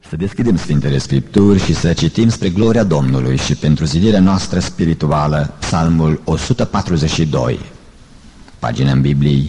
Să deschidem Sfintele Scripturi și să citim spre gloria Domnului și pentru zidirea noastră spirituală Psalmul 142, pagina în Bibliei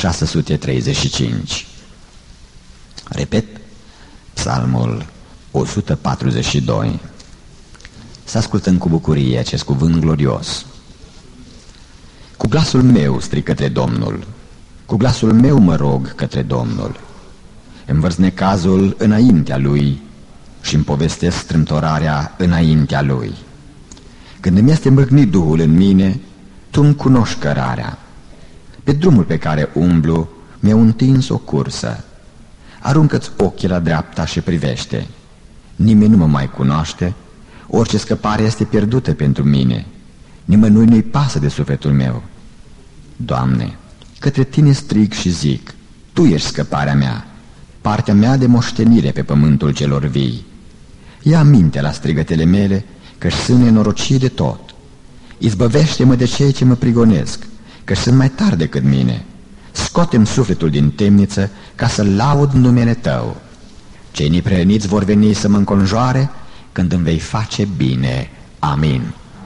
635. Repet, Psalmul 142. Să ascultăm cu bucurie acest cuvânt glorios. Cu glasul meu strig către Domnul, cu glasul meu mă rog către Domnul. Îmi vărs necazul înaintea Lui și îmi povestesc strâmtorarea înaintea Lui. Când îmi este îmbârnit Duhul în mine, Tu îmi cunoști cărarea. Pe drumul pe care umblu mi-au întins o cursă. Aruncă-ți ochii la dreapta și privește. Nimeni nu mă mai cunoaște, orice scăpare este pierdută pentru mine. Nimănui nu-i pasă de sufletul meu. Doamne, către Tine strig și zic, Tu ești scăparea mea, partea mea de moștenire pe pământul celor vii. Ia aminte la strigătele mele, că-și sunt nenorocii de tot. Izbăvește-mă de cei ce mă prigonesc, că sunt mai tari decât mine. Scoate-mi sufletul din temniță ca să laud numele Tău. Cei neprihăniți vor veni să mă înconjoare când îmi vei face bine. Amin.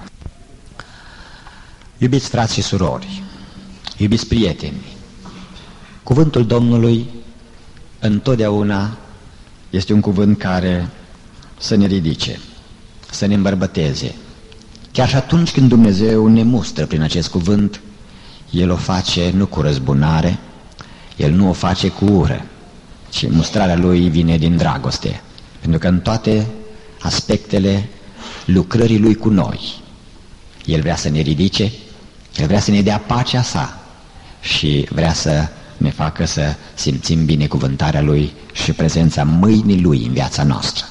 Iubiți frați și surori, iubiți prieteni, cuvântul Domnului întotdeauna este un cuvânt care să ne ridice, să ne îmbărbăteze. Chiar și atunci când Dumnezeu ne mustră prin acest cuvânt, El o face nu cu răzbunare, El nu o face cu ură, ci mustrarea Lui vine din dragoste, pentru că în toate aspectele lucrării Lui cu noi, El vrea să ne ridice, El vrea să ne dea pacea Sa și vrea să ne facă să simțim binecuvântarea Lui și prezența mâinii Lui în viața noastră.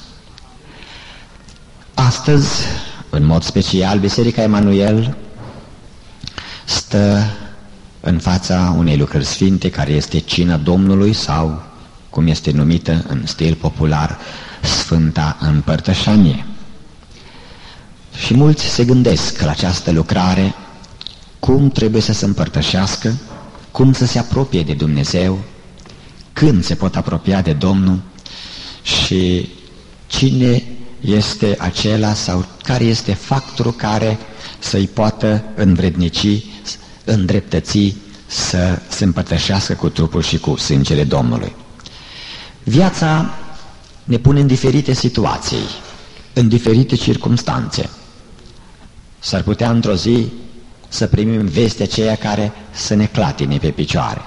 Astăzi, în mod special, Biserica Emanuel stă în fața unei lucrări sfinte care este Cina Domnului sau, cum este numită în stil popular, Sfânta Împărtășanie. Și mulți se gândesc la această lucrare, cum trebuie să se împărtășească, cum să se apropie de Dumnezeu, când se pot apropia de Domnul și cine este acela sau care este factorul care să-i poată învrednici, îndreptăți să se împărtășească cu trupul și cu sângele Domnului. Viața ne pune în diferite situații, în diferite circumstanțe. S-ar putea într-o zi să primim vestea aceea care să ne clatine pe picioare.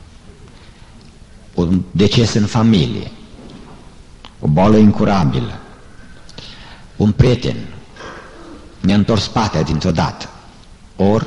Un deces în familie, o boală incurabilă, un prieten ne-a întors spatele dintr-o dată, ori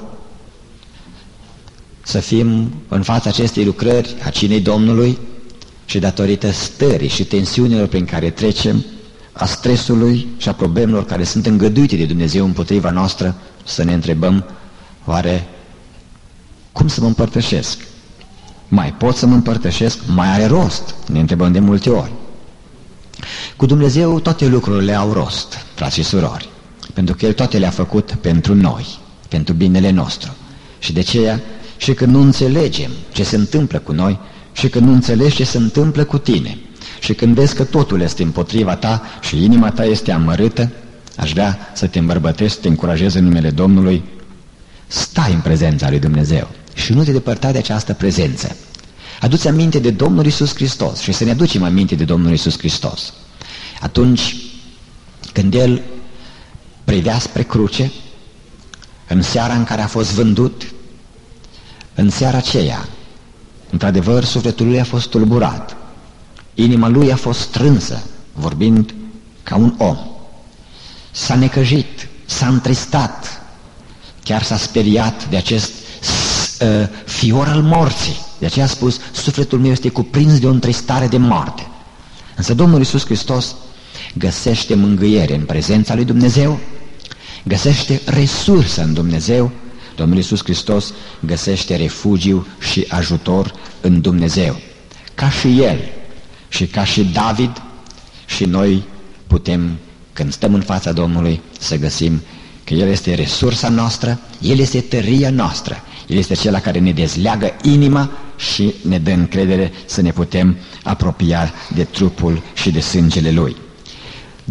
să fim în fața acestei lucrări a Cinei Domnului și datorită stării și tensiunilor prin care trecem, a stresului și a problemelor care sunt îngăduite de Dumnezeu împotriva noastră, să ne întrebăm, oare cum să mă împărtășesc? Mai pot să mă împărtășesc? Mai are rost? Ne întrebăm de multe ori. Cu Dumnezeu toate lucrurile au rost, frați și surori, pentru că El toate le-a făcut pentru noi, pentru binele nostru. Și de aceea, și când nu înțelegem ce se întâmplă cu noi, și când nu înțelegi ce se întâmplă cu tine, și când vezi că totul este împotriva ta și inima ta este amărâtă, aș vrea să te îmbărbătești, să te încurajezi în numele Domnului, stai în prezența lui Dumnezeu și nu te depărta de această prezență. Adu-ți aminte de Domnul Iisus Hristos și să ne aducem aminte de Domnul Iisus Hristos. Atunci când El privea spre cruce, în seara în care a fost vândut, în seara aceea, într-adevăr, sufletul Lui a fost tulburat, inima Lui a fost strânsă, vorbind ca un om. S-a necăjit, s-a întristat, chiar s-a speriat de acest fior al morții. De aceea a spus, sufletul meu este cuprins de o întristare de moarte. Însă Domnul Iisus Hristos găsește mângâiere în prezența lui Dumnezeu, găsește resursă în Dumnezeu. Domnul Iisus Hristos găsește refugiu și ajutor în Dumnezeu. Ca și El și ca și David, și noi putem, când stăm în fața Domnului, să găsim că El este resursa noastră, El este tăria noastră, El este acela care ne dezleagă inima și ne dă încredere să ne putem apropia de trupul și de sângele Lui.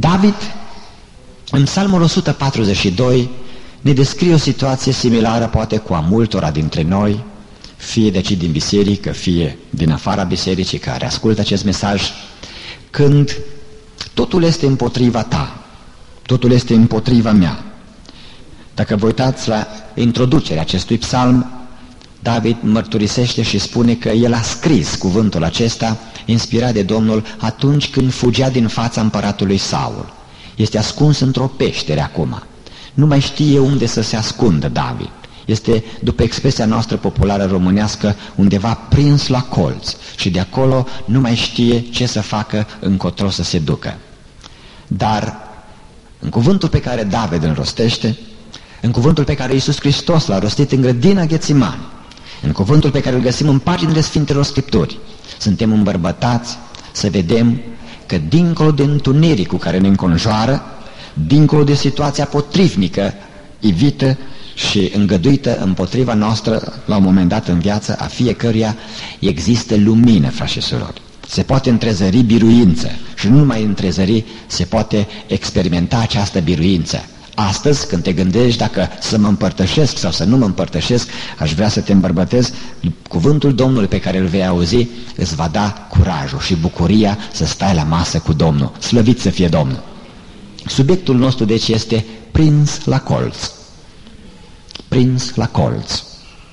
David, în Psalmul 142, ne descrie o situație similară poate cu a multora dintre noi, fie de cei din biserică, fie din afara bisericii care ascultă acest mesaj, când totul este împotriva ta, totul este împotriva mea. Dacă vă uitați la introducerea acestui psalm, David mărturisește și spune că el a scris cuvântul acesta inspirat de Domnul atunci când fugea din fața împăratului Saul. Este ascuns într-o peștere acum. Nu mai știe unde să se ascundă David. Este, după expresia noastră populară românească, undeva prins la colț și de acolo nu mai știe ce să facă, încotro să se ducă. Dar în cuvântul pe care David îl rostește, în cuvântul pe care Iisus Hristos l-a rostit în grădina Ghețimani, în cuvântul pe care îl găsim în paginile Sfintelor Scripturi, suntem îmbărbătați să vedem că dincolo de întunericul care ne înconjoară, dincolo de situația potrivnică, ivită și îngăduită împotriva noastră la un moment dat în viață a fiecăruia, există lumină, frați și surori. Se poate întrezări biruință și nu numai întrezări, se poate experimenta această biruință. Astăzi, când te gândești dacă să mă împărtășesc sau să nu mă împărtășesc, aș vrea să te îmbărbătezi, cuvântul Domnului pe care îl vei auzi îți va da curajul și bucuria să stai la masă cu Domnul. Slăvit să fie Domnul! Subiectul nostru deci este prins la colț. Prins la colț.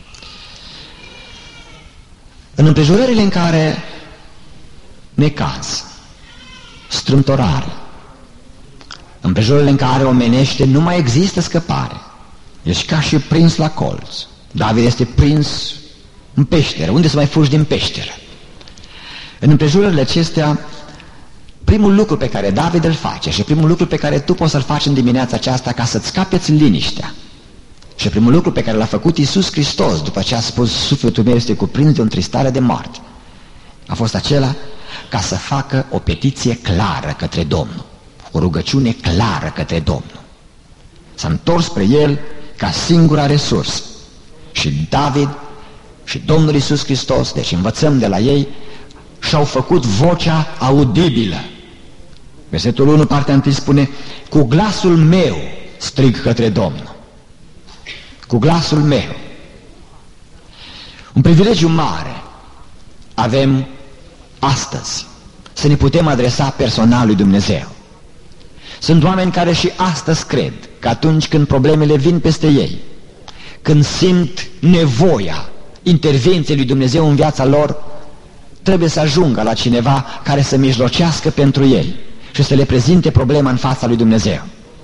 În împrejurările în care necaz, strâmtorare, împrejurările în care omenește nu mai există scăpare, ești ca și prins la colț. David este prins în peșteră. Unde să mai fugi din peșteră? În împrejurările acestea, primul lucru pe care David îl face și primul lucru pe care tu poți să-l faci în dimineața aceasta ca să-ți scapeți liniștea, și primul lucru pe care l-a făcut Iisus Hristos după ce a spus sufletul meu este cuprins de o întristare de moarte, a fost acela ca să facă o petiție clară către Domnul, o rugăciune clară către Domnul. S-a întors spre El ca singura resursă. Și David și Domnul Iisus Hristos, deci învățăm de la ei, și-au făcut vocea audibilă. Versetul 1, partea 1 spune: cu glasul meu strig către Domnul. Cu glasul meu. Un privilegiu mare avem astăzi să ne putem adresa personal lui Dumnezeu. Sunt oameni care și astăzi cred că atunci când problemele vin peste ei, când simt nevoia intervenției lui Dumnezeu în viața lor, trebuie să ajungă la cineva care să mijlocească pentru ei și să le prezinte problema în fața lui Dumnezeu.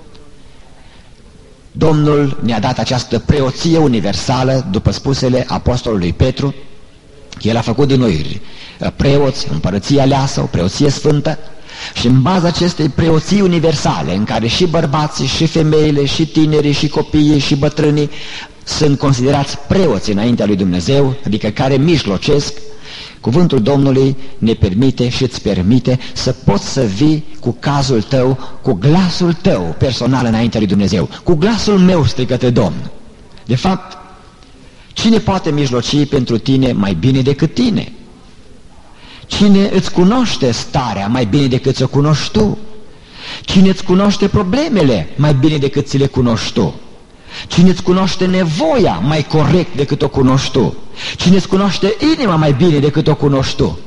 Domnul ne-a dat această preoție universală, după spusele apostolului Petru. El a făcut din noi preoți, împărăție aleasă, o preoție sfântă, și în baza acestei preoții universale, în care și bărbații, și femeile, și tinerii, și copiii, și bătrânii sunt considerați preoți înaintea lui Dumnezeu, adică care mijlocesc, cuvântul Domnului ne permite și îți permite să poți să vii cu cazul tău, cu glasul tău personal înaintea lui Dumnezeu. Cu glasul meu strig către Domnul. De fapt, cine poate mijloci pentru tine mai bine decât tine? Cine îți cunoaște starea mai bine decât ți-o cunoști tu? Cine îți cunoaște problemele mai bine decât ți le cunoști tu? Cine îți cunoaște nevoia mai corect decât o cunoști tu? Cine îți cunoaște inima mai bine decât o cunoști tu?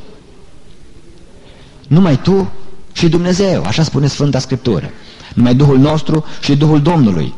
Numai tu și Dumnezeu, așa spune Sfânta Scriptură. Numai Duhul nostru și Duhul Domnului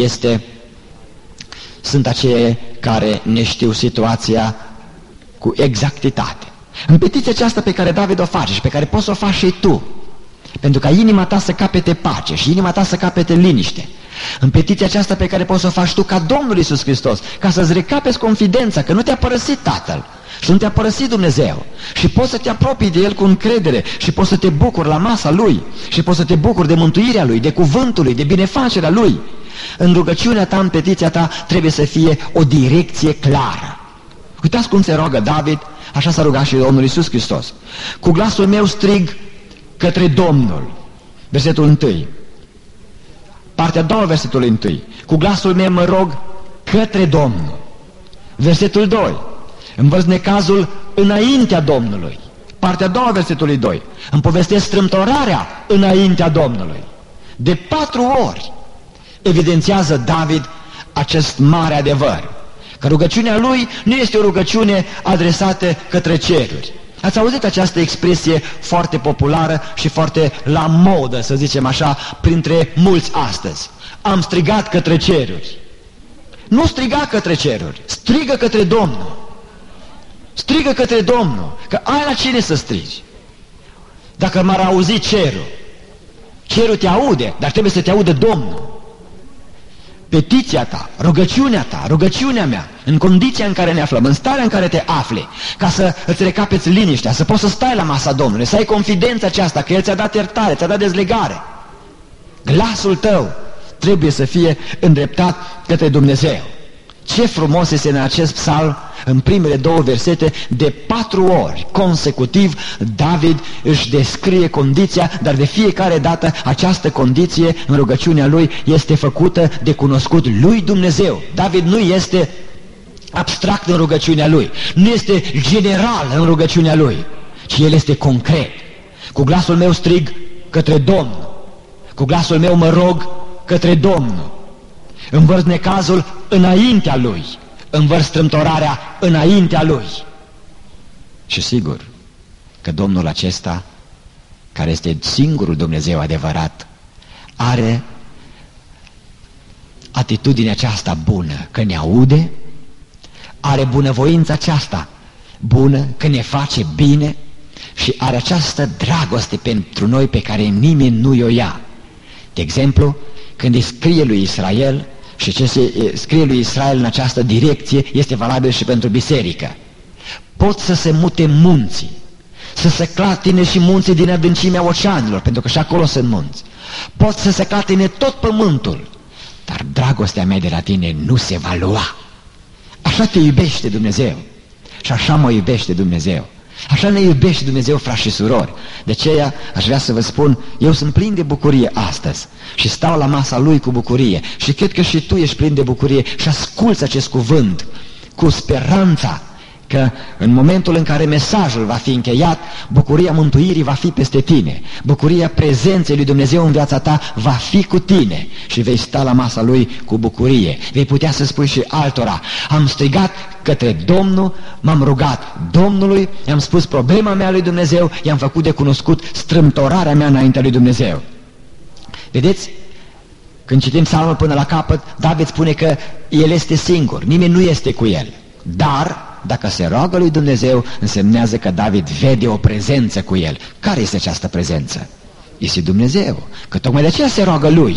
sunt aceia care ne știu situația cu exactitate. În petiția aceasta pe care David o face și pe care poți să o faci și tu, pentru ca inima ta să capete pace și inima ta să capete liniște, în petiția aceasta pe care poți să o faci tu ca Domnul Iisus Hristos, ca să-ți recapezi confidența că nu te-a părăsit Tatăl și nu te-a părăsit Dumnezeu și poți să te apropii de El cu încredere și poți să te bucuri la masa Lui și poți să te bucuri de mântuirea Lui, de cuvântul Lui, de binefacerea Lui. În rugăciunea ta, în petiția ta, trebuie să fie o direcție clară. Uitați cum se roagă David, așa s-a rugat și Domnul Iisus Hristos. Cu glasul meu strig către Domnul. Versetul 1. Partea a doua, versetul 1. Cu glasul meu mă rog către Domnul. Versetul 2. Îmi văz necazul înaintea Domnului. Partea a doua, versetului 2. Îmi povestesc strâmtorarea înaintea Domnului. De 4 ori evidențiază David acest mare adevăr, că rugăciunea lui nu este o rugăciune adresată către ceruri. Ați auzit această expresie foarte populară și foarte la modă, să zicem așa, printre mulți astăzi. Am strigat către ceruri. Nu striga către ceruri, strigă către Domnul. Strigă către Domnul, că ai la cine să strigi. Dacă m-ar auzi cerul, cerul te aude, dar trebuie să te audă Domnul. Petiția ta, rugăciunea mea, în condiția în care ne aflăm, în starea în care te afli, ca să îți recapeți liniștea, să poți să stai la masa Domnului, să ai confidența aceasta că El ți-a dat iertare, ți-a dat dezlegare. Glasul tău trebuie să fie îndreptat către Dumnezeu. Ce frumos este în acest psalm, în primele 2 versete, de 4 ori consecutiv David își descrie condiția, dar de fiecare dată această condiție în rugăciunea lui este făcută de cunoscut lui Dumnezeu. David nu este abstract în rugăciunea lui, nu este general în rugăciunea lui, ci el este concret. Cu glasul meu strig către Domnul, cu glasul meu mă rog către Domnul. Învărs necazul înaintea lui, învărs strâmtorarea înaintea lui. Și sigur că Domnul acesta, care este singurul Dumnezeu adevărat, are atitudinea aceasta bună, că ne aude, are bunăvoința aceasta bună, că ne face bine și are această dragoste pentru noi pe care nimeni nu i-o ia. De exemplu, când îi scrie lui Israel, și ce se scrie lui Israel în această direcție este valabil și pentru biserică. Pot să se mute munții, să se clatine și munții din adâncimea oceanilor, pentru că și acolo sunt munți. Pot să se clatine tot pământul, dar dragostea mea de la tine nu se va lua. Așa te iubește Dumnezeu și așa mă iubește Dumnezeu. Așa ne iubește Dumnezeu, frați și surori. De aceea aș vrea să vă spun, eu sunt plin de bucurie astăzi și stau la masa Lui cu bucurie și cred că și tu ești plin de bucurie și asculți acest cuvânt cu speranța că în momentul în care mesajul va fi încheiat, bucuria mântuirii va fi peste tine, bucuria prezenței lui Dumnezeu în viața ta va fi cu tine și vei sta la masa Lui cu bucurie. Vei putea să spui și altora, am strigat către Domnul, m-am rugat Domnului, i-am spus problema mea lui Dumnezeu, i-am făcut de cunoscut strâmtorarea mea înaintea lui Dumnezeu. Vedeți? Când citim psalmul până la capăt, David spune că el este singur, nimeni nu este cu el, dar dacă se roagă lui Dumnezeu, însemnează că David vede o prezență cu el. Care este această prezență? Este Dumnezeu, că tocmai de aceea se roagă lui.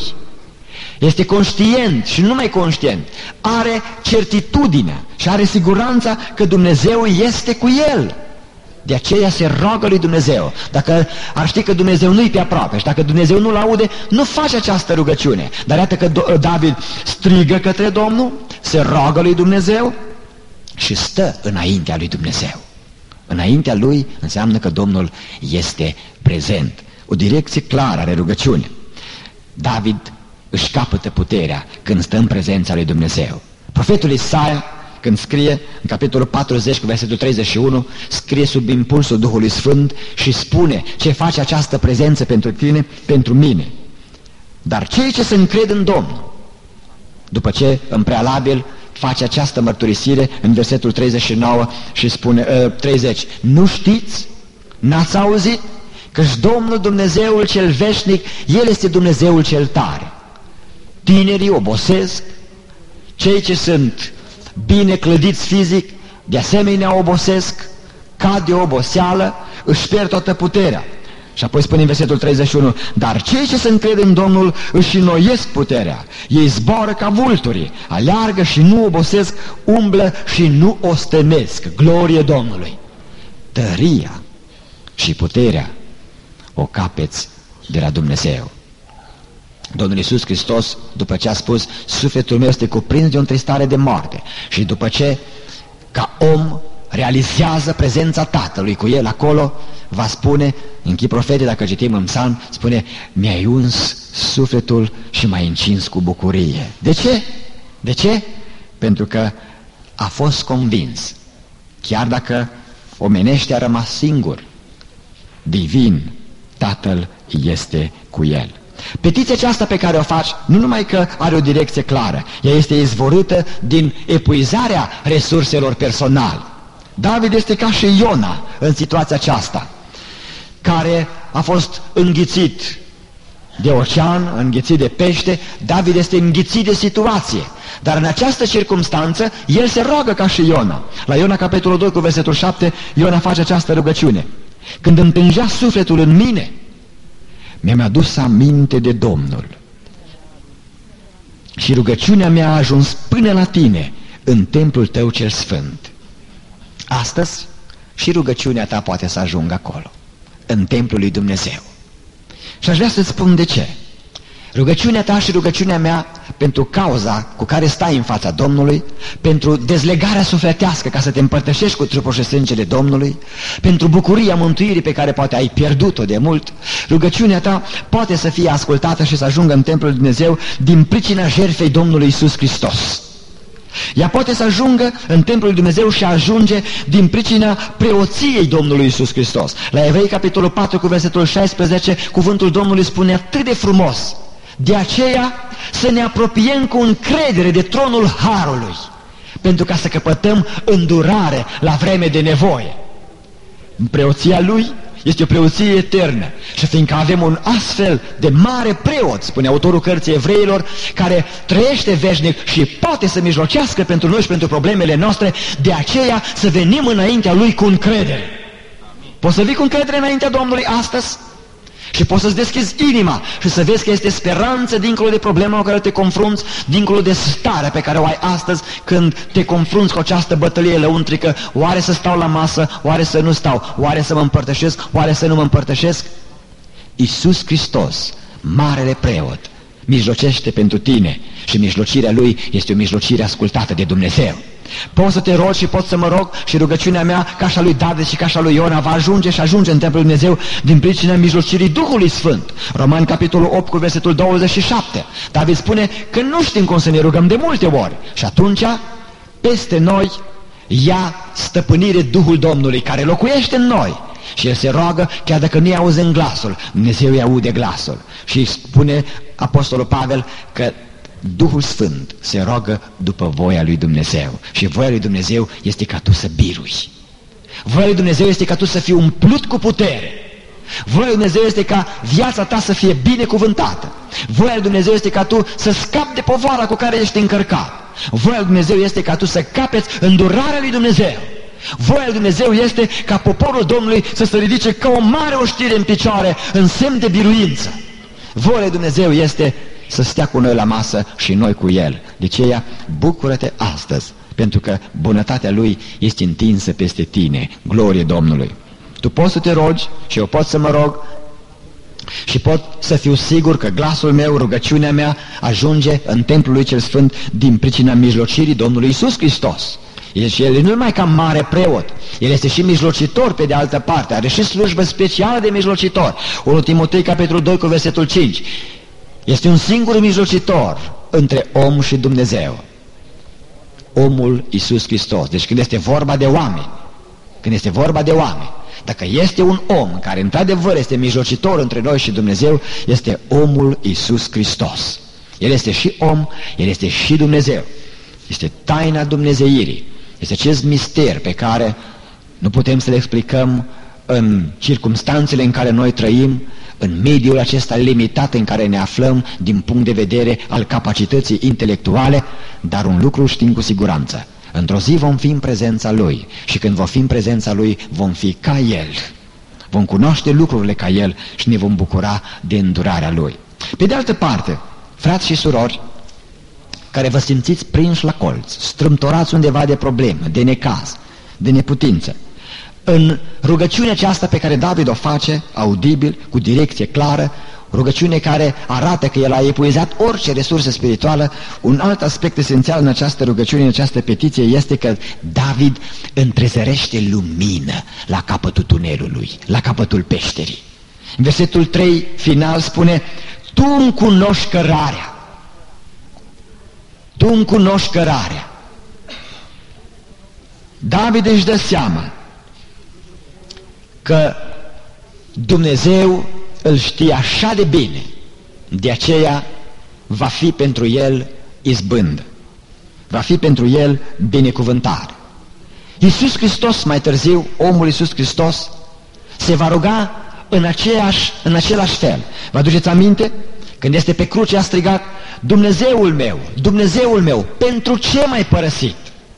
Este conștient și nu numai conștient, are certitudinea și are siguranța că Dumnezeu este cu el. De aceea se roagă lui Dumnezeu. Dacă ar ști că Dumnezeu nu-i pe aproape și dacă Dumnezeu nu-l aude, nu face această rugăciune. Dar iată că David strigă către Domnul, se roagă lui Dumnezeu și stă înaintea lui Dumnezeu. Înaintea lui înseamnă că Domnul este prezent. O direcție clară are rugăciunea. David își capătă puterea când stă în prezența lui Dumnezeu. Profetul Isaia, când scrie în capitolul 40 cu versetul 31, scrie sub impulsul Duhului Sfânt și spune ce face această prezență pentru tine, pentru mine. Dar cei ce se încred în Domnul, după ce în prealabil face această mărturisire în versetul 39 și spune 30. Nu știți? N-ați auzit? Că-și Domnul Dumnezeul cel veșnic, El este Dumnezeul cel tare. Tinerii obosesc, cei ce sunt bine clădiți fizic, de asemenea obosesc, cad de oboseală, își pierd toată puterea. Și apoi spune în versetul 31, dar cei ce se încred în Domnul își înnoiesc puterea, ei zboară ca vulturii, aleargă și nu obosesc, umblă și nu ostenesc. Glorie Domnului! Tăria și puterea o capeți de la Dumnezeu. Domnul Iisus Hristos, după ce a spus, sufletul meu este cuprins de o întristare de moarte, și după ce, ca om, realizează prezența Tatălui cu el acolo, va spune, în chip profetic, dacă citim în psalm, spune, mi-ai uns sufletul și m-ai încins cu bucurie. De ce? De ce? Pentru că a fost convins, chiar dacă omenește a rămas singur, divin, Tatăl este cu el. Petiția aceasta pe care o faci, nu numai că are o direcție clară, ea este izvorâtă din epuizarea resurselor personale. David este ca și Iona în situația aceasta, care a fost înghițit de ocean, înghițit de pește. David este înghițit de situație, dar în această circumstanță el se roagă ca și Iona. La Iona capitolul 2 cu versetul 7, Iona face această rugăciune: când îmi tângea sufletul în mine, mi-am adus aminte de Domnul și rugăciunea mea a ajuns până la tine în templul tău cel sfânt. Astăzi și rugăciunea ta poate să ajungă acolo, în templul lui Dumnezeu. Și aș vrea să-ți spun de ce. Rugăciunea ta și rugăciunea mea pentru cauza cu care stai în fața Domnului, pentru dezlegarea sufletească ca să te împărtășești cu trupul și sângele Domnului, pentru bucuria mântuirii pe care poate ai pierdut-o de mult, rugăciunea ta poate să fie ascultată și să ajungă în templul lui Dumnezeu din pricina jertfei Domnului Iisus Hristos. Ea poate să ajungă în templul lui Dumnezeu și ajunge din pricina preoției Domnului Iisus Hristos. La Evrei capitolul 4 cu versetul 16, cuvântul Domnului spune atât de frumos: de aceea să ne apropiem cu încredere de tronul Harului, pentru ca să căpătăm îndurare la vreme de nevoie. Preoția Lui este o preoție eternă și fiindcă avem un astfel de mare preot, spune autorul cărții Evreilor, care trăiește veșnic și poate să mijlocească pentru noi și pentru problemele noastre, de aceea să venim înaintea Lui cu încredere. Poți să vii cu încredere înaintea Domnului astăzi? Și poți să-ți deschizi inima și să vezi că este speranță dincolo de problema cu care te confrunți, dincolo de starea pe care o ai astăzi când te confrunți cu această bătălie lăuntrică. Oare să stau la masă, oare să nu stau, oare să mă împărtășesc, oare să nu mă împărtășesc? Iisus Hristos, marele preot, mijlocește pentru tine și mijlocirea Lui este o mijlocire ascultată de Dumnezeu. Poți să te rogi și pot să mă rog și rugăciunea mea, ca și a lui David și ca și a lui Iona, va ajunge și ajunge în templul lui Dumnezeu din pricina mijlocirii Duhului Sfânt. Romani capitolul 8 cu versetul 27. David spune că nu știm cum să ne rugăm de multe ori și atunci peste noi ia stăpânire Duhul Domnului care locuiește în noi. Și el se roagă, chiar dacă nu-i auzim glasul, Dumnezeu îi aude glasul. Și spune apostolul Pavel că Duhul Sfânt se roagă după voia lui Dumnezeu. Și voia lui Dumnezeu este ca tu să birui. Voia lui Dumnezeu este ca tu să fii umplut cu putere. Voia lui Dumnezeu este ca viața ta să fie binecuvântată. Voia lui Dumnezeu este ca tu să scapi de povara cu care ești încărcat. Voia lui Dumnezeu este ca tu să capeți îndurarea lui Dumnezeu. Voia lui Dumnezeu este ca poporul Domnului să se ridice ca o mare oștire în picioare în semn de biruință. Voia lui Dumnezeu este să stea cu noi la masă și noi cu El. De aceea, bucură-te astăzi, pentru că bunătatea Lui este întinsă peste tine. Glorie Domnului! Tu poți să te rogi și eu pot să mă rog și pot să fiu sigur că glasul meu, rugăciunea mea ajunge în templul Lui cel Sfânt din pricina mijlocirii Domnului Iisus Hristos. Și El nu numai ca mare preot, El este și mijlocitor pe de altă parte, are și slujbă specială de mijlocitor. 1 Timotei capitolul 2 cu versetul 5. Este un singur mijlocitor între om și Dumnezeu, omul Iisus Hristos. Deci când este vorba de oameni, dacă este un om care într-adevăr este mijlocitor între noi și Dumnezeu, este omul Iisus Hristos. El este și om, El este și Dumnezeu. Este taina dumnezeirii. Este acest mister pe care nu putem să le explicăm în circumstanțele în care noi trăim, în mediul acesta limitat în care ne aflăm din punct de vedere al capacității intelectuale, dar un lucru știm cu siguranță: într-o zi vom fi în prezența Lui și când vom fi în prezența Lui vom fi ca El. Vom cunoaște lucrurile ca El și ne vom bucura de îndurarea Lui. Pe de altă parte, frați și surori care vă simțiți prinși la colț, strâmtorați undeva de probleme, de necaz, de neputință, în rugăciunea aceasta pe care David o face, audibil, cu direcție clară, rugăciune care arată că el a epuizat orice resursă spirituală, un alt aspect esențial în această rugăciune, în această petiție, este că David întrezărește lumină la capătul tunelului, la capătul peșterii. În versetul 3 final spune: Tu îmi cunoști cărarea. Tu îmi cunoști cărarea. David își dă seama că Dumnezeu îl știe așa de bine de aceea va fi pentru el izbândă, va fi pentru el binecuvântare. Iisus Hristos, mai târziu, omul Iisus Hristos, se va ruga în același fel. Vă aduceți aminte? Când este pe cruce a strigat: Dumnezeul meu, Dumnezeul meu, pentru ce m-ai părăsit?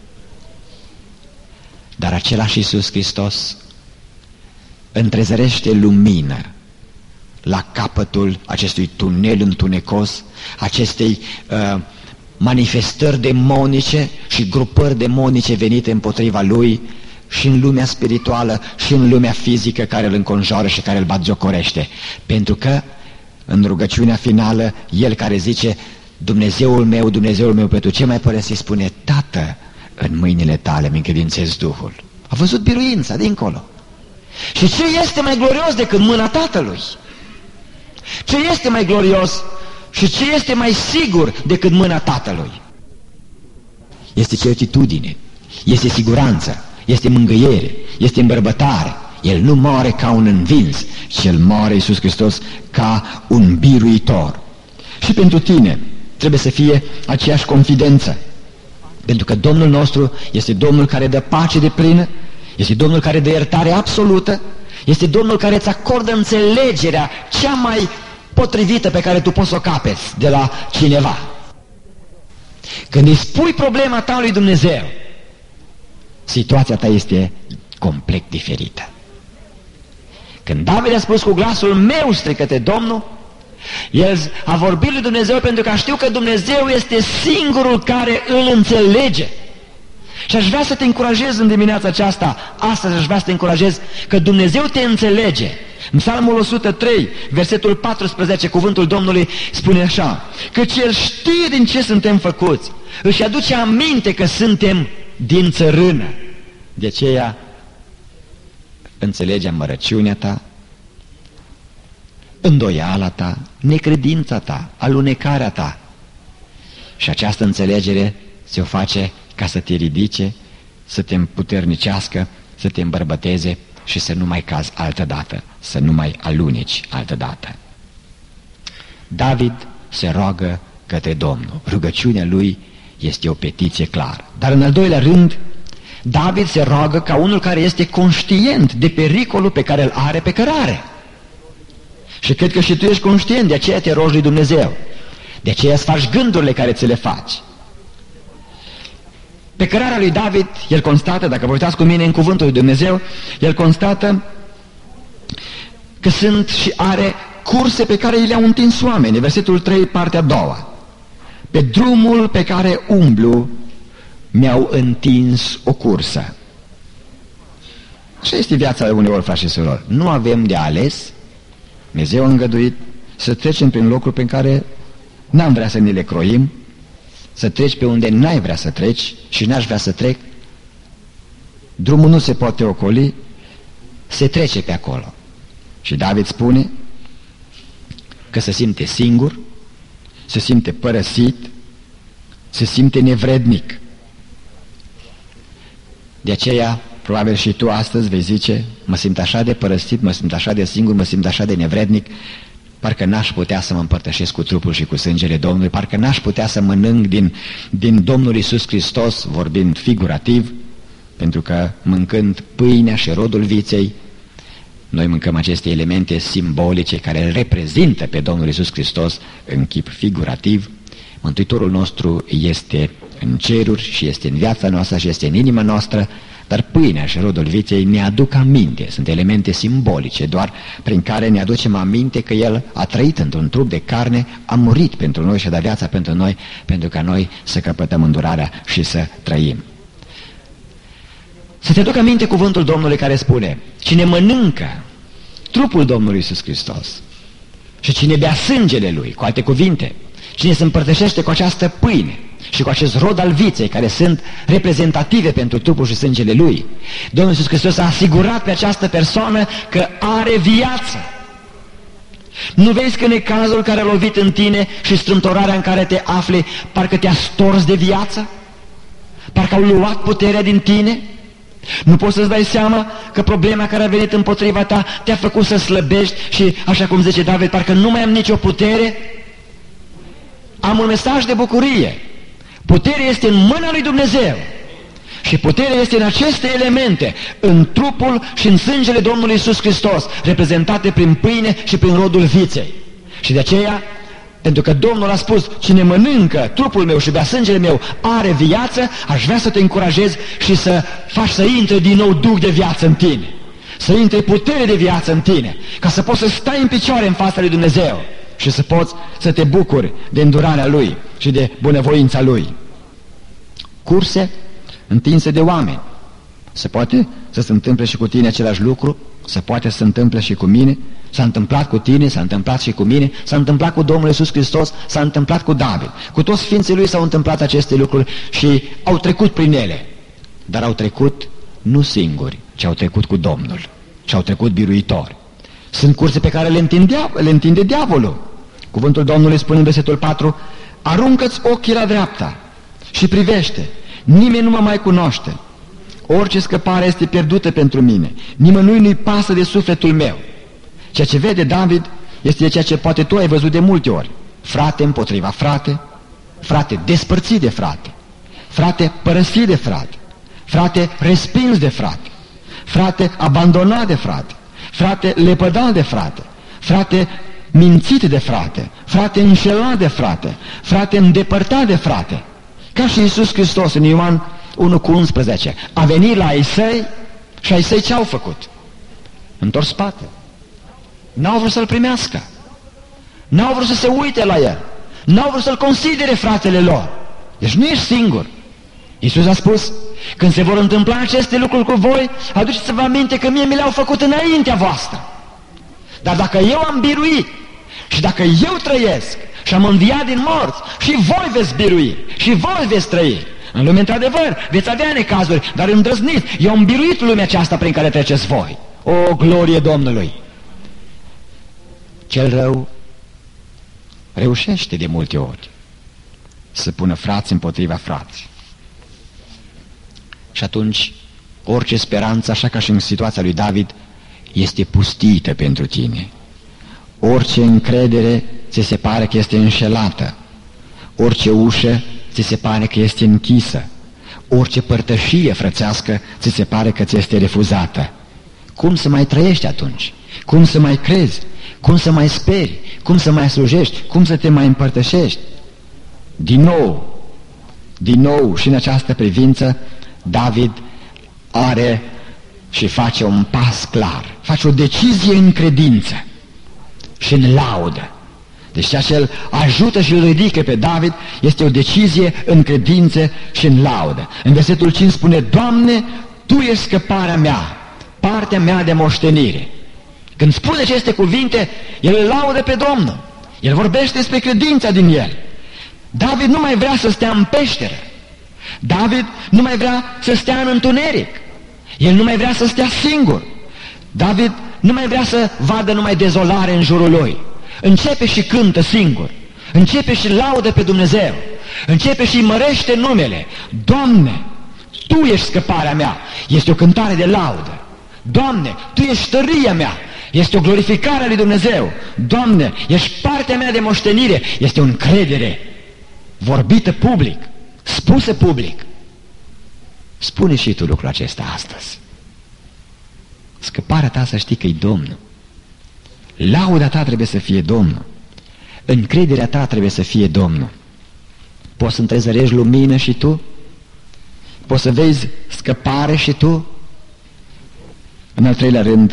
Dar același Iisus Hristos întrezărește lumină la capătul acestui tunel întunecos, acestei manifestări demonice și grupări demonice venite împotriva lui și în lumea spirituală și în lumea fizică care îl înconjoară și care îl batjocorește. Pentru că în rugăciunea finală, el care zice: Dumnezeul meu, Dumnezeul meu, pentru ce m-ai părăsit? Spune: Tată, în mâinile tale mi încredințez Duhul. A văzut biruința dincolo. Și ce este mai glorios decât mâna Tatălui? Ce este mai glorios și ce este mai sigur decât mâna Tatălui? Este certitudine, este siguranță, este mângâiere, este îmbărbătare. El nu moare ca un învins, ci El moare, Iisus Hristos, ca un biruitor. Și pentru tine trebuie să fie aceeași confidență, pentru că Domnul nostru este Domnul care dă pace deplină, este Domnul care dă iertare absolută, este Domnul care îți acordă înțelegerea cea mai potrivită pe care tu poți să o capeți de la cineva. Când îi spui problema ta lui Dumnezeu, situația ta este complet diferită. Când David a spus: cu glasul meu strigă-te Domnul, el a vorbit lui Dumnezeu pentru că știu că Dumnezeu este singurul care îl înțelege. Și aș vrea să te încurajez în dimineața aceasta, astăzi aș vrea să te încurajez că Dumnezeu te înțelege. În Psalmul 103, versetul 14, cuvântul Domnului spune așa: căci El știe din ce suntem făcuți, își aduce aminte că suntem din țărână. De aceea înțelege amărăciunea ta, îndoiala ta, necredința ta, alunecarea ta. Și această înțelegere se o face ca să te ridice, să te împuternicească, să te îmbărbăteze și să nu mai cazi altădată, să nu mai aluneci altădată. David se roagă către Domnul. Rugăciunea lui este o petiție clară. Dar în al doilea rând, David se roagă ca unul care este conștient de pericolul pe care îl are pe cărare. Și cred că și tu ești conștient, de aceea te rogi lui Dumnezeu. De aceea îți faci gândurile care ți le faci. Pe cărarea lui David, el constată, dacă vă uitați cu mine în cuvântul lui Dumnezeu, el constată că sunt și are curse pe care i le-au întins oamenii. Versetul 3, partea a doua. Pe drumul pe care umblu mi-au întins o cursă. Așa este viața uneori, frați și surori. Nu avem de ales. Dumnezeu a îngăduit să trecem prin locuri pe care n-am vrea să ne le croim, să treci pe unde n-ai vrea să treci și n-aș vrea să trec. Drumul nu se poate ocoli, se trece pe acolo. Și David spune că se simte singur, se simte părăsit, se simte nevrednic. De aceea, probabil și tu astăzi vei zice: mă simt așa de părăsit, mă simt așa de singur, mă simt așa de nevrednic, parcă n-aș putea să mă împărtășesc cu trupul și cu sângele Domnului, parcă n-aș putea să mănânc din Domnul Iisus Hristos, vorbind figurativ, pentru că mâncând pâinea și rodul viței, noi mâncăm aceste elemente simbolice care îl reprezintă pe Domnul Iisus Hristos în chip figurativ. Mântuitorul nostru este în ceruri și este în viața noastră și este în inima noastră, dar pâinea și rodul viței ne aduc aminte, sunt elemente simbolice, doar prin care ne aducem aminte că El a trăit într-un trup de carne, a murit pentru noi și a dat viața pentru noi, pentru ca noi să căpătăm îndurarea și să trăim. Să te aduc aminte cuvântul Domnului care spune: cine mănâncă trupul Domnului Iisus Hristos și cine bea sângele Lui, cu alte cuvinte, cine se împărtășește cu această pâine și cu acest rod al viței, care sunt reprezentative pentru trupul și sângele Lui, Domnul Iisus Hristos a asigurat pe această persoană că are viață. Nu vezi că necazul care a lovit în tine și strâmtorarea în care te afli, parcă te-a stors de viață? Parcă au luat puterea din tine? Nu poți să-ți dai seama că problema care a venit împotriva ta te-a făcut să slăbești și, așa cum zice David, parcă nu mai am nicio putere? am un mesaj de bucurie. Puterea este în mâna lui Dumnezeu. Și puterea este în aceste elemente, în trupul și în sângele Domnului Iisus Hristos, reprezentate prin pâine și prin rodul viței. Și de aceea, pentru că Domnul a spus, cine mănâncă trupul meu și bea sângele meu are viață, aș vrea să te încurajez și să faci să intre din nou duh de viață în tine. Să intre putere de viață în tine, ca să poți să stai în picioare în fața lui Dumnezeu și să poți să te bucuri de îndurarea Lui și de bunăvoința Lui. Curse întinse de oameni. Se poate să se întâmple și cu tine același lucru, se poate să se întâmple și cu mine, s-a întâmplat cu tine, s-a întâmplat și cu mine, s-a întâmplat cu Domnul Iisus Hristos, s-a întâmplat cu David. Cu toți sfinții Lui s-au întâmplat aceste lucruri și au trecut prin ele, dar au trecut nu singuri, ci au trecut cu Domnul și au trecut biruitori. Sunt curse pe care le întinde diavolul. Cuvântul Domnului spune în versetul 4, aruncă-ți ochii la dreapta și privește, nimeni nu mă mai cunoaște. Orice scăpare este pierdută pentru mine, nimănui nu-i pasă de sufletul meu. Ceea ce vede David este ceea ce poate tu ai văzut de multe ori. Frate împotriva frate, frate despărțit de frate, frate părăsit de frate, frate respins de frate, frate abandonat de frate, frate lepădat de frate, frate mințit de frate, frate înșelat de frate, frate îndepărtat de frate. Ca și Iisus Hristos în Ioan 1:11 a venit la ai săi și ai săi ce-au făcut? Întors spate. N-au vrut să-L primească, n-au vrut să se uite la El, n-au vrut să-L considere fratele lor. Deci nu ești singur. Iisus a spus, când se vor întâmpla aceste lucruri cu voi, aduceți-vă aminte că mie mi le-au făcut înaintea voastră. Dar dacă eu am biruit și dacă eu trăiesc și am înviat din morți, și voi veți birui și voi veți trăi. În lume, într-adevăr, veți avea necazuri, dar îndrăzniți. Eu am biruit lumea aceasta prin care treceți voi. O, glorie Domnului! Cel rău reușește de multe ori să pună frați împotriva frați. Și atunci, orice speranță, așa ca și în situația lui David, este pustită pentru tine. Orice încredere ți se pare că este înșelată. Orice ușă ți se pare că este închisă. Orice părtășie frățească ți se pare că ți este refuzată. Cum să mai trăiești atunci? Cum să mai crezi? Cum să mai speri? Cum să mai slujești? Cum să te mai împărtășești? Din nou și în această privință, David are și face un pas clar, face o decizie în credință și în laudă. Deci ceea ce îl ajută și îl ridică pe David este o decizie în credință și în laudă. În versetul 5 spune, Doamne, Tu ești scăparea mea, partea mea de moștenire. Când spune aceste cuvinte, el îl laudă pe Domnul. El vorbește despre credința din el. David nu mai vrea să stea în peșteră. David nu mai vrea să stea în întuneric. El nu mai vrea să stea singur. David nu mai vrea să vadă numai dezolare în jurul lui. Începe și cântă singur. Începe și laudă pe Dumnezeu. Începe și mărește numele. Doamne, Tu ești scăparea mea. Este o cântare de laudă. Doamne, Tu ești tăria mea. Este o glorificare a lui Dumnezeu. Doamne, ești partea mea de moștenire. Este o încredere vorbită public, spusă public. Spune și tu lucrul acesta astăzi. Scăparea ta să știi că e Domnul. Lauda ta trebuie să fie Domnul. Încrederea ta trebuie să fie Domnul. Poți să întrezărești lumină și tu? Poți să vezi scăpare și tu? În al treilea rând,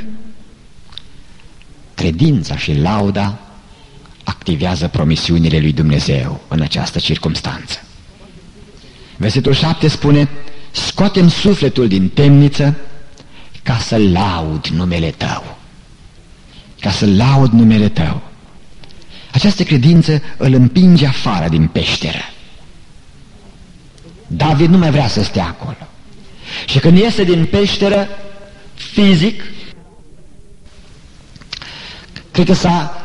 credința și lauda activează promisiunile lui Dumnezeu în această circumstanță. Versetul 7 spune, scoatem sufletul din temniță ca să laud numele Tău. Ca să laud numele Tău. Această credință îl împinge afară din peșteră. David nu mai vrea să stea acolo. Și când iese din peșteră, fizic, cred că s-a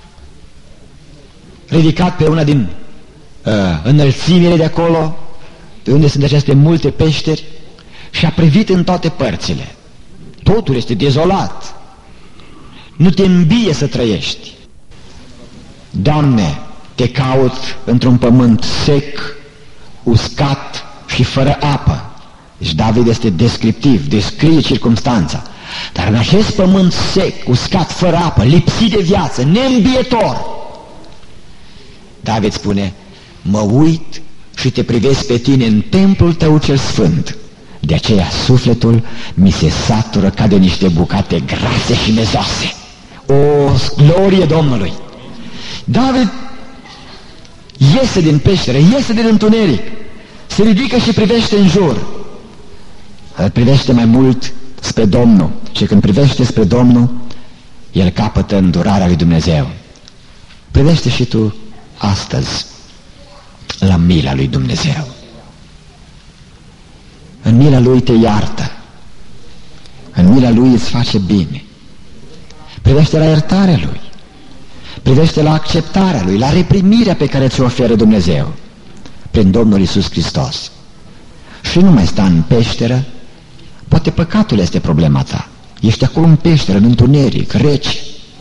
ridicat pe una din înălțimile de acolo, pe unde sunt aceste multe peșteri, și a privit în toate părțile. Totul este dezolat. Nu te îmbie să trăiești. Doamne, te caut într-un pământ sec, uscat și fără apă. Deci David este descriptiv, descrie circumstanța. Dar în acest pământ sec, uscat, fără apă, lipsit de viață, neîmbietor, David spune: mă uit și te privesc pe tine în templul tău cel sfânt. De aceea sufletul mi se satură ca de niște bucate grase și mezoase. O glorie Domnului! David iese din peșteră, iese din întuneric, se ridică și privește în jur. El privește mai mult spre Domnul și când privește spre Domnul, el capătă îndurarea lui Dumnezeu. Privește și tu astăzi la mila lui Dumnezeu. În mila Lui te iartă, în mila Lui îți face bine. Privește la iertarea Lui, privește la acceptarea Lui, la reprimirea pe care ți-o oferă Dumnezeu prin Domnul Iisus Hristos. Și nu mai sta în peșteră. Poate păcatul este problema ta. Ești acolo în peșteră, în întuneric, rece.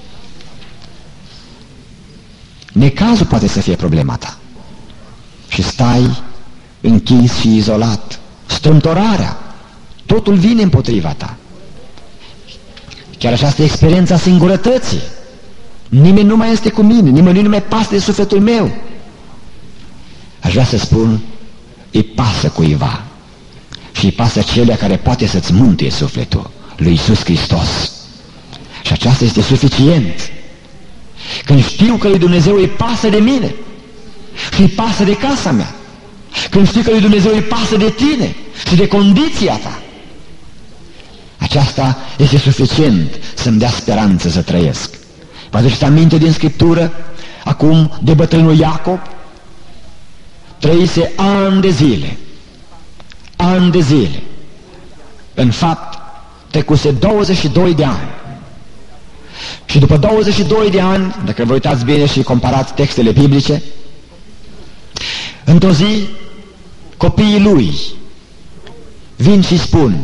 Necazul poate să fie problema ta. Și stai închis și izolat. Strâmtorarea, totul vine împotriva ta. Chiar această experiență a singurătății. Nimeni nu mai este cu mine, nimeni nu mai pasă de sufletul meu. Aș vrea să spun, îi pasă cuiva. Și îi pasă celea care poate să-ți mântuie sufletul, lui Iisus Hristos. Și aceasta este suficient. Când știu că lui Dumnezeu îi pasă de mine și îi pasă de casa mea, când știu că lui Dumnezeu îi pasă de tine și de condiția ta, aceasta este suficient să-mi dea speranță să trăiesc. Vă aduceți aminte din Scriptură, acum, de bătrânul Iacob? Trăise ani de zile. Ani de zile. În fapt, trecuse 22 de ani. Și după 22 de ani, dacă vă uitați bine și comparați textele biblice, într-o zi, copiii lui vin și spun: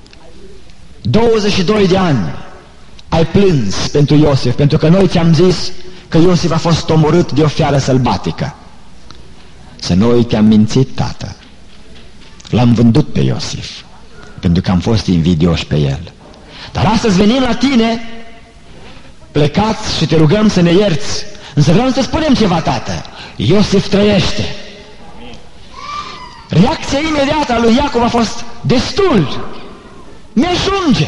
22 de ani ai plâns pentru Iosif, pentru că noi ți-am zis că Iosif a fost omorât de o fiară sălbatică. Să noi te-am mințit, tată. L-am vândut pe Iosif, pentru că am fost invidioși pe el. Dar astăzi venim la tine, plecați și te rugăm să ne ierți. Însă vreau să spunem ceva, tată. Iosif trăiește. Reacția imediată a lui Iacov a fost: destul, mi-ajunge,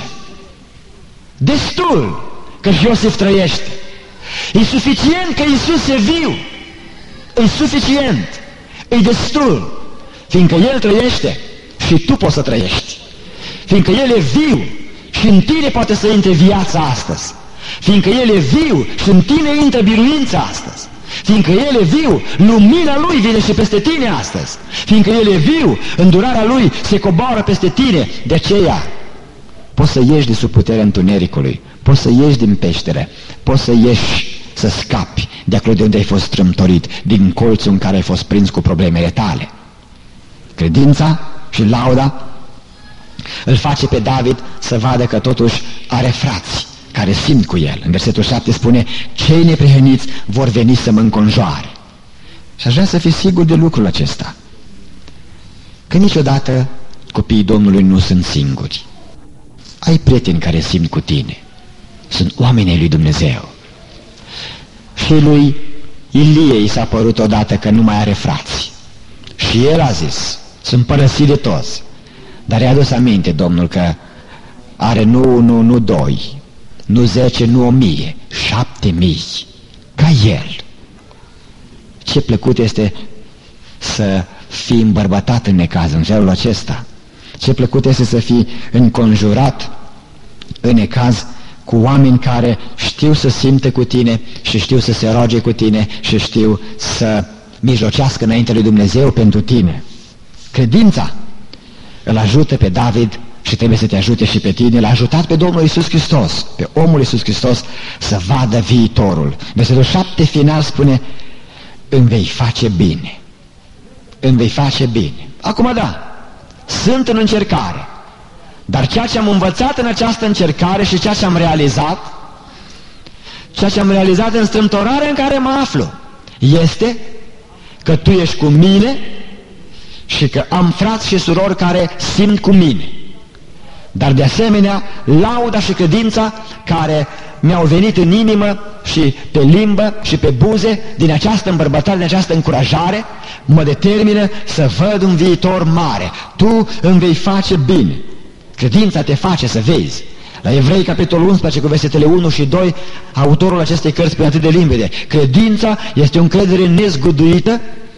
destul că Iosif trăiește. E suficient că Iisus e viu, e suficient, e destul, fiindcă El trăiește și tu poți să trăiești, fiindcă El e viu și în tine poate să intre viața astăzi, fiindcă El e viu și în tine intră biruința astăzi, fiindcă El e viu, lumina Lui vine și peste tine astăzi, fiindcă El e viu, îndurarea Lui se coboară peste tine. De aceea poți să ieși de sub puterea întunericului, poți să ieși din peșteră, poți să ieși, să scapi de acolo de unde ai fost strâmtorit, din colțul în care ai fost prins cu problemele tale. Credința și lauda îl face pe David să vadă că totuși are frați care simt cu el. În versetul 7 spune: cei neprihăniți vor veni să mă înconjoare. Și aș vrea să fii sigur de lucrul acesta, că niciodată copiii Domnului nu sunt singuri. Ai prieteni care simt cu tine, sunt oamenii lui Dumnezeu. Și lui Ilie i s-a părut odată că nu mai are frați și el a zis: sunt părăsit de toți. Dar i-a adus aminte Domnul că are nu 2, nu 10, nu 1000, 7000 ca el. Ce plăcut este să fii îmbărbătat în necaz în felul acesta. Ce plăcut este să fii înconjurat în necaz cu oameni care știu să simte cu tine și știu să se roage cu tine și știu să mijlocească înainte lui Dumnezeu pentru tine. Credința îl ajută pe David și trebuie să te ajute și pe tine. L-a ajutat pe Domnul Iisus Hristos, pe omul Iisus Hristos, să vadă viitorul. Versetul 7 final spune: îmi vei face bine. Îmi vei face bine. Acum da, sunt în încercare, dar ceea ce am învățat în această încercare și ceea ce am realizat în strâmtorarea în care mă aflu, este că tu ești cu mine și că am frați și surori care simt cu mine. Dar de asemenea, lauda și credința care mi-au venit în inimă și pe limbă și pe buze, din această îmbărbătare, din această încurajare, mă determină să văd un viitor mare. Tu îmi vei face bine. Credința te face să vezi. La Evrei, capitolul 11, cu versetele 1 și 2, autorul acestei cărți spune atât de limpede: credința este o încredere nezguduită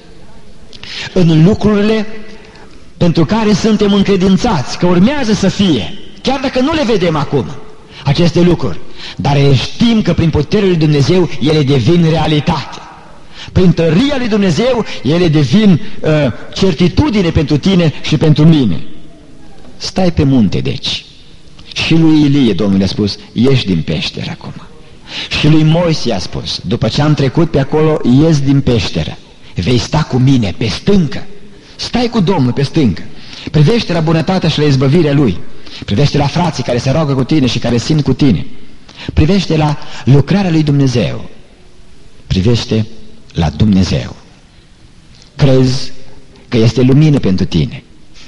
în lucrurile pentru care suntem încredințați, că urmează să fie, chiar dacă nu le vedem acum, aceste lucruri, dar știm că prin puterea lui Dumnezeu ele devin realitate. Prin tăria lui Dumnezeu ele devin certitudine pentru tine și pentru mine. Stai pe munte, deci. Și lui Ilie Domnul a spus: ieși din peșteră acum. Și lui Moise a spus: după ce am trecut pe acolo, ies din peșteră, vei sta cu mine pe stâncă. Stai cu Domnul pe stâncă. Privește la bunătatea și la izbăvirea Lui. Privește la frații care se roagă cu tine și care simt cu tine. Privește la lucrarea lui Dumnezeu. Privește la Dumnezeu. Crezi că este lumină pentru tine.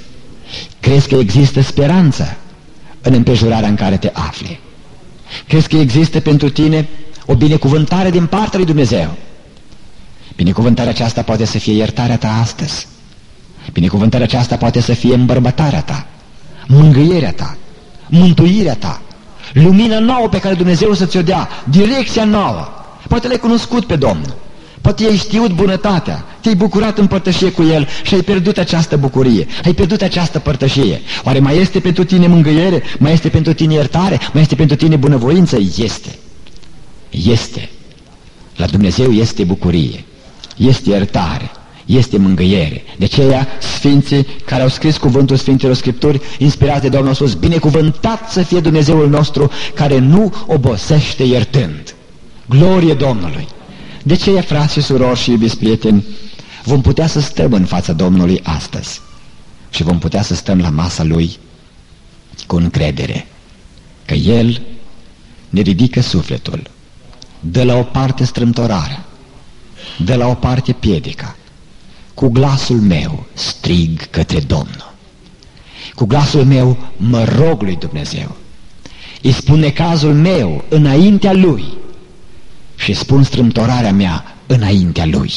Crezi că există speranță în împrejurarea în care te afli. Crezi că există pentru tine o binecuvântare din partea lui Dumnezeu. Binecuvântarea aceasta poate să fie iertarea ta astăzi. Binecuvântarea aceasta poate să fie îmbărbătarea ta, mângâierea ta, mântuirea ta, lumina nouă pe care Dumnezeu să ți-o dea, direcția nouă. Poate l-ai cunoscut pe Domnul, poate ai știut bunătatea, te-ai bucurat în părtășie cu El și ai pierdut această bucurie, ai pierdut această părtășie. Oare mai este pentru tine mângâiere? Mai este pentru tine iertare? Mai este pentru tine bunăvoință? Este. Este. La Dumnezeu este bucurie, este iertare, este mângâiere. De aceea sfinții care au scris cuvântul Sfintelor Scripturi, inspirați de Domnul, au spus: binecuvântat să fie Dumnezeul nostru care nu obosește iertând. Glorie Domnului! De aceea, frați și surori și iubiți prieteni, vom putea să stăm în fața Domnului astăzi și vom putea să stăm la masa Lui cu încredere că El ne ridică sufletul, dă la o parte strâmtorarea, dă la o parte piedica. Cu glasul meu strig către Domnul. Cu glasul meu mă rog lui Dumnezeu. Îi spun necazul meu înaintea Lui și spun strâmtorarea mea înaintea Lui.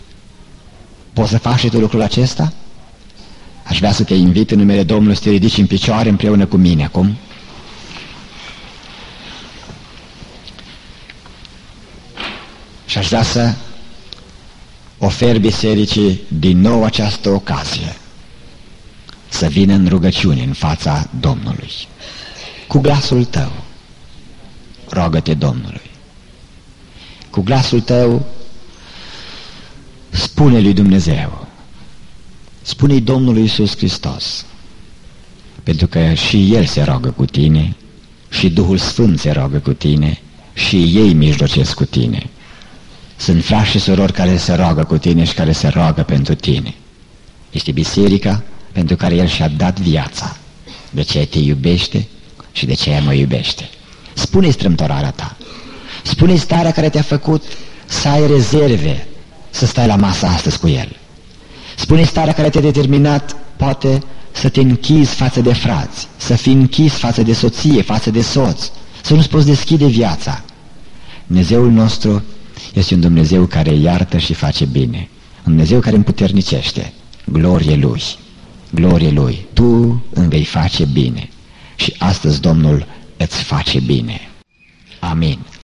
Poți să faci și tu lucrul acesta? Aș vrea să te invit în numele Domnului să te ridici în picioare împreună cu mine acum. Și aș vrea să ofer bisericii din nou această ocazie să vină în rugăciune în fața Domnului. Cu glasul tău roagă-te Domnului. Cu glasul tău spune lui Dumnezeu, spune-i Domnului Iisus Hristos, pentru că și El se roagă cu tine și Duhul Sfânt se roagă cu tine și ei mijlocesc cu tine. Sunt frați și surori care se roagă cu tine și care se roagă pentru tine. Este biserica pentru care El și-a dat viața. De aceea te iubește și de aceea mă iubește. Spune-i strâmtorarea ta. Spune-i starea care te-a făcut să ai rezerve să stai la masă astăzi cu El. Spune-i starea care te-a determinat poate să te închizi față de frați, să fii închis față de soție, față de soț, să nu-ți poți deschide viața. Dumnezeul nostru este un Dumnezeu care iartă și face bine. Un Dumnezeu care împuternicește. Glorie Lui! Glorie Lui! Tu îmi vei face bine. Și astăzi Domnul îți face bine. Amin.